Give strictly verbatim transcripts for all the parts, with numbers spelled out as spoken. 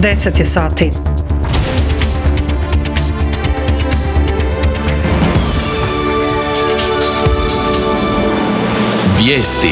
deset je sati. Vijesti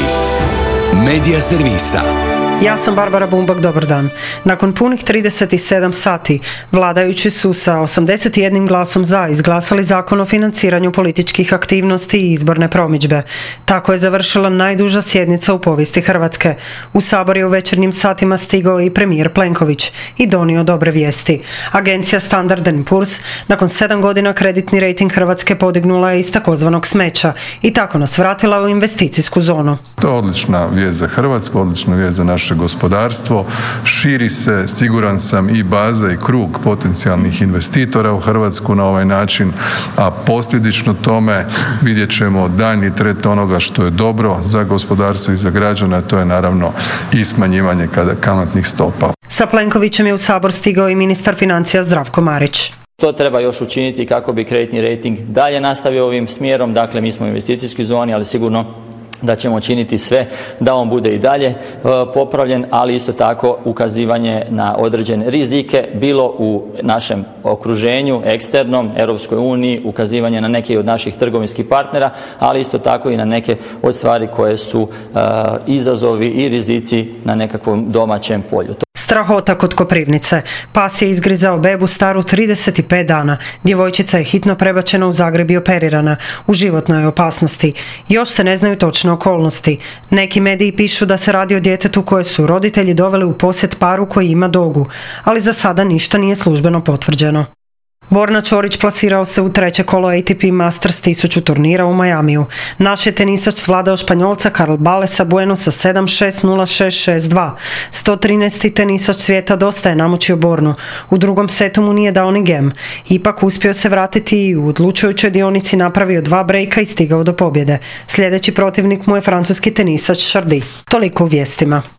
Medija servisa. Ja sam Barbara Bumbak, dobar dan. Nakon punih trideset sedam sati, vladajući su sa osamdeset jedan glasom za izglasali Zakon o financiranju političkih aktivnosti i izborne promidžbe. Tako je završila najduža sjednica u povijesti Hrvatske. U Sabor je u večernjim satima stigao i premijer Plenković i donio dobre vijesti. Agencija Standard and Poor's nakon sedam godina kreditni rejting Hrvatske podignula je iz takozvanog smeća i tako nas vratila u investicijsku zonu. To je odlična vijest za Hrvatsku, odlična vijest za naše gospodarstvo, širi se, siguran sam, i baza i krug potencijalnih investitora u Hrvatsku na ovaj način, a posljedično tome vidjet ćemo daljnji trend onoga što je dobro za gospodarstvo i za građane, a to je naravno i smanjivanje kamatnih stopa. Sa Plenkovićem je u Sabor stigao i ministar financija Zdravko Marić. To treba još učiniti kako bi kreditni rejting dalje nastavio ovim smjerom. Dakle, mi smo u investicijskoj zoni, ali sigurno da ćemo činiti sve da on bude i dalje e, popravljen, ali isto tako ukazivanje na određene rizike, bilo u našem okruženju, eksternom, Europskoj uniji, ukazivanje na neke od naših trgovinskih partnera, ali isto tako i na neke od stvari koje su e, izazovi i rizici na nekakvom domaćem polju. Strahota kod Koprivnice. Pas je izgrizao bebu staru trideset pet dana. Djevojčica je hitno prebačena u Zagreb i operirana. U životnoj opasnosti. Još se ne znaju točne okolnosti. Neki mediji pišu da se radi o djetetu koje su roditelji doveli u posjet paru koji ima dogu, ali za sada ništa nije službeno potvrđeno. Borna Ćorić plasirao se u treće kolo A T P Masters tisuću turnira u Majamiju. Naš je tenisač svladao Španjolca Karl Balesa Buenosa sedam šest nula šest šest dva. sto trinaesti tenisač svijeta dosta je namučio Bornu. U drugom setu mu nije dao ni gem. Ipak uspio se vratiti i u odlučujućoj dionici napravio dva brejka i stigao do pobjede. Sljedeći protivnik mu je francuski tenisač Chardy. Toliko u vijestima.